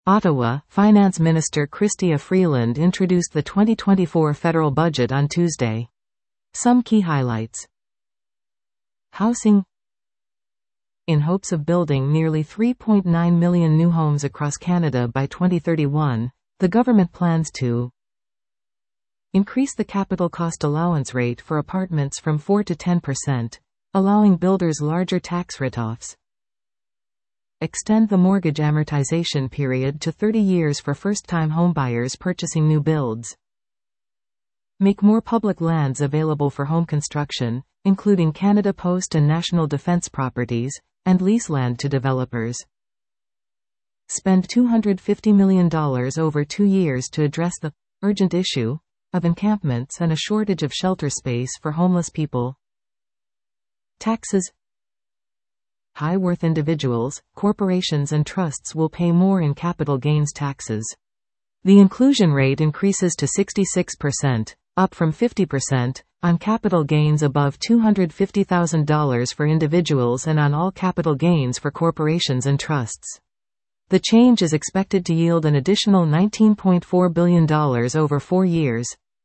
Ottawa, Finance Minister Chrystia Freeland introduced the 2024 federal budget on Tuesday. Some key highlights. Housing. In hopes of building nearly 3.9 million new homes across Canada by 2031, the government plans to increase the capital cost allowance rate for apartments from 4 to 10%, allowing builders larger tax write-offs. Extend the mortgage amortization period to 30 years for first-time homebuyers purchasing new builds. Make more public lands available for home construction, including Canada Post and National Defence properties, and lease land to developers. Spend $250 million over 2 years to address the urgent issue of encampments and a shortage of shelter space for homeless people. Taxes. High-worth individuals, corporations and trusts will pay more in capital gains taxes. The inclusion rate increases to 66%, up from 50%, on capital gains above $250,000 for individuals and on all capital gains for corporations and trusts. The change is expected to yield an additional $19.4 billion over 4 years.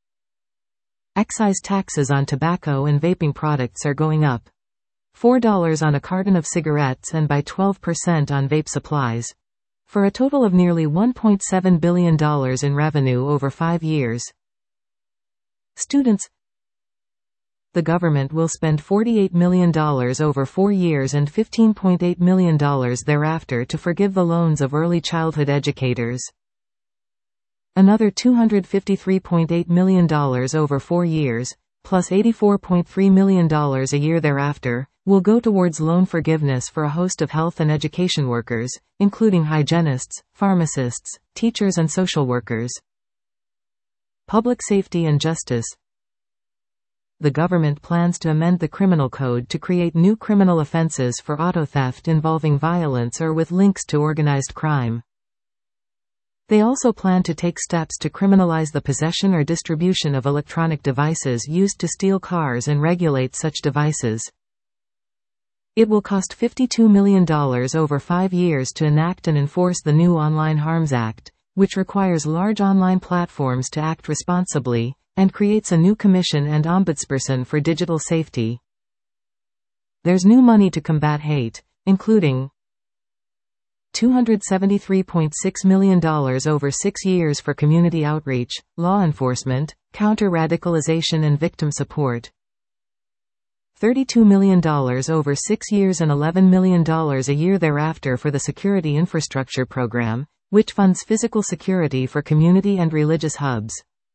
Excise taxes on tobacco and vaping products are going up. $4 on a carton of cigarettes and by 12% on vape supplies, for a total of nearly $1.7 billion in revenue over 5 years. Students. The government will spend $48 million over 4 years and $15.8 million thereafter to forgive the loans of early childhood educators. Another $253.8 million over 4 years, plus $84.3 million a year thereafter, will go towards loan forgiveness for a host of health and education workers, including hygienists, pharmacists, teachers and social workers. Public safety and justice. The government plans to amend the criminal code to create new criminal offenses for auto theft involving violence or with links to organized crime. They also plan to take steps to criminalize the possession or distribution of electronic devices used to steal cars and regulate such devices. It will cost $52 million over 5 years to enact and enforce the new Online Harms Act, which requires large online platforms to act responsibly, and creates a new commission and ombudsperson for digital safety. There's new money to combat hate, including $273.6 million over 6 years for community outreach, law enforcement, counter-radicalization and victim support. $32 million over 6 years and $11 million a year thereafter for the Security Infrastructure Program, which funds physical security for community and religious hubs.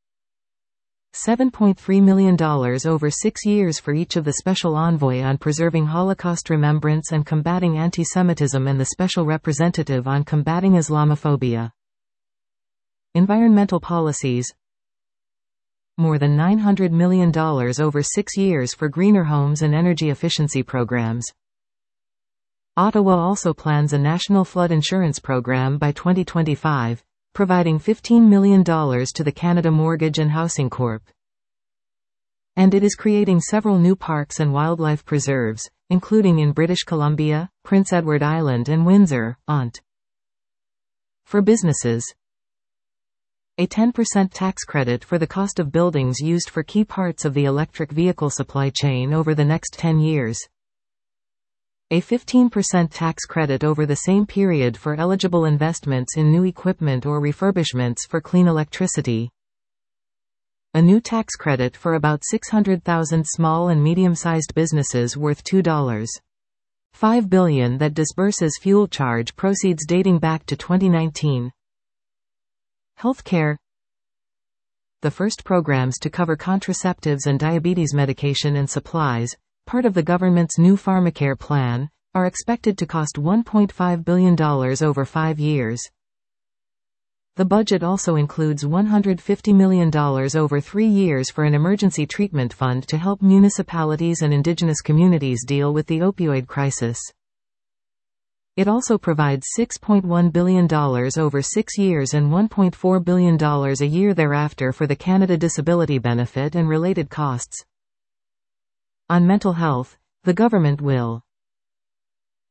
$7.3 million over 6 years for each of the Special Envoy on Preserving Holocaust Remembrance and Combating Anti-Semitism and the Special Representative on Combating Islamophobia. Environmental policies. More than $900 million over 6 years for greener homes and energy efficiency programs. Ottawa also plans a national flood insurance program by 2025, providing $15 million to the Canada Mortgage and Housing Corp. And it is creating several new parks and wildlife preserves, including in British Columbia, Prince Edward Island and Windsor, Ont. For businesses. A 10% tax credit for the cost of buildings used for key parts of the electric vehicle supply chain over the next 10 years. A 15% tax credit over the same period for eligible investments in new equipment or refurbishments for clean electricity. A new tax credit for about 600,000 small and medium-sized businesses worth $2.5 billion that disburses fuel charge proceeds dating back to 2019. Healthcare. The first programs to cover contraceptives and diabetes medication and supplies, part of the government's new Pharmacare plan, are expected to cost $1.5 billion over 5 years. The budget also includes $150 million over 3 years for an emergency treatment fund to help municipalities and Indigenous communities deal with the opioid crisis. It also provides $6.1 billion over 6 years and $1.4 billion a year thereafter for the Canada Disability Benefit and related costs. On mental health, the government will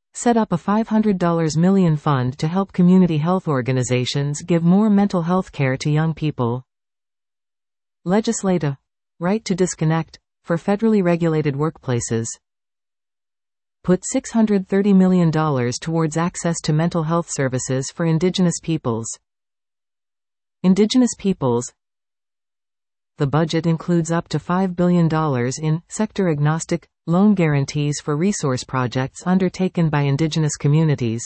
set up a $500 million fund to help community health organizations give more mental health care to young people. Legislate a right to disconnect for federally regulated workplaces. Put $630 million towards access to mental health services for Indigenous peoples. Indigenous peoples. The budget includes up to $5 billion in sector-agnostic loan guarantees for resource projects undertaken by Indigenous communities.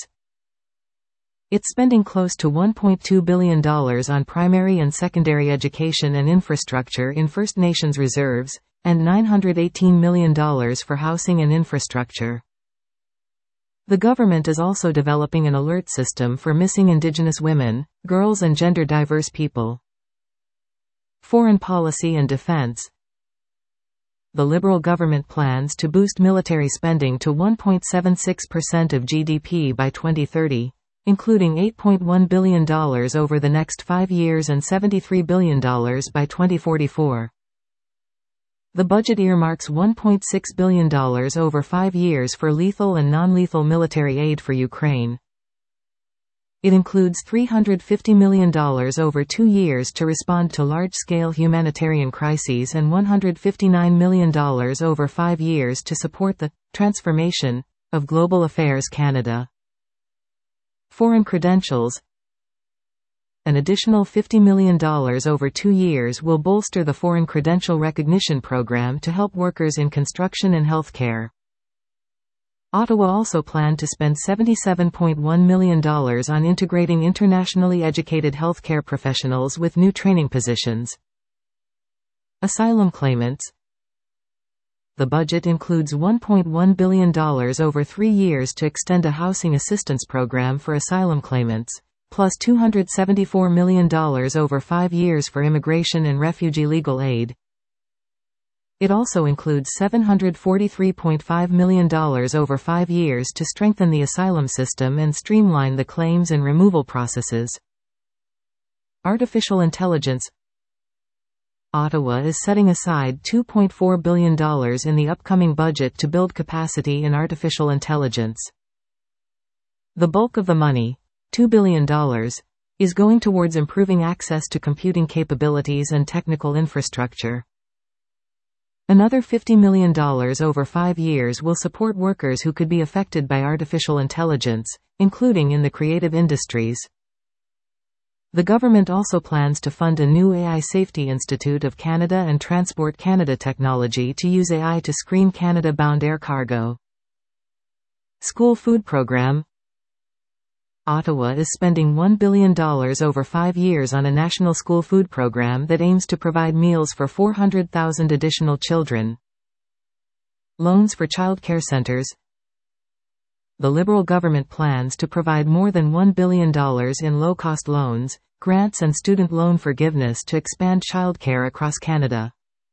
It's spending close to $1.2 billion on primary and secondary education and infrastructure in First Nations reserves, and $918 million for housing and infrastructure. The government is also developing an alert system for missing Indigenous women, girls and gender-diverse people. Foreign policy and defense. The Liberal government plans to boost military spending to 1.76% of GDP by 2030, including $8.1 billion over the next 5 years and $73 billion by 2044. The budget earmarks $1.6 billion over 5 years for lethal and non-lethal military aid for Ukraine. It includes $350 million over 2 years to respond to large-scale humanitarian crises and $159 million over 5 years to support the transformation of Global Affairs Canada. Foreign credentials. An additional $50 million over 2 years will bolster the Foreign Credential Recognition Program to help workers in construction and healthcare. Ottawa also planned to spend $77.1 million on integrating internationally educated healthcare professionals with new training positions. Asylum claimants. The budget includes $1.1 billion over 3 years to extend a housing assistance program for asylum claimants, plus $274 million over 5 years for immigration and refugee legal aid. It also includes $743.5 million over 5 years to strengthen the asylum system and streamline the claims and removal processes. Artificial intelligence. Ottawa is setting aside $2.4 billion in the upcoming budget to build capacity in artificial intelligence. The bulk of the money, $2 billion, is going towards improving access to computing capabilities and technical infrastructure. Another $50 million over 5 years will support workers who could be affected by artificial intelligence, including in the creative industries. The government also plans to fund a new AI Safety Institute of Canada and Transport Canada technology to use AI to screen Canada-bound air cargo. School food program. Ottawa is spending $1 billion over 5 years on a national school food program that aims to provide meals for 400,000 additional children. Loans for child care centres. The Liberal government plans to provide more than $1 billion in low-cost loans, grants and student loan forgiveness to expand childcare across Canada.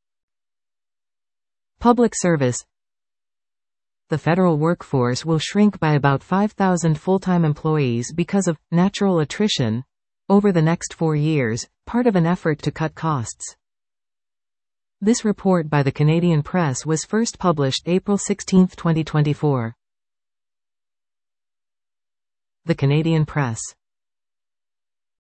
Public service. The federal workforce will shrink by about 5,000 full-time employees because of natural attrition over the next 4 years, part of an effort to cut costs. This report by the Canadian Press was first published April 16, 2024. The Canadian Press.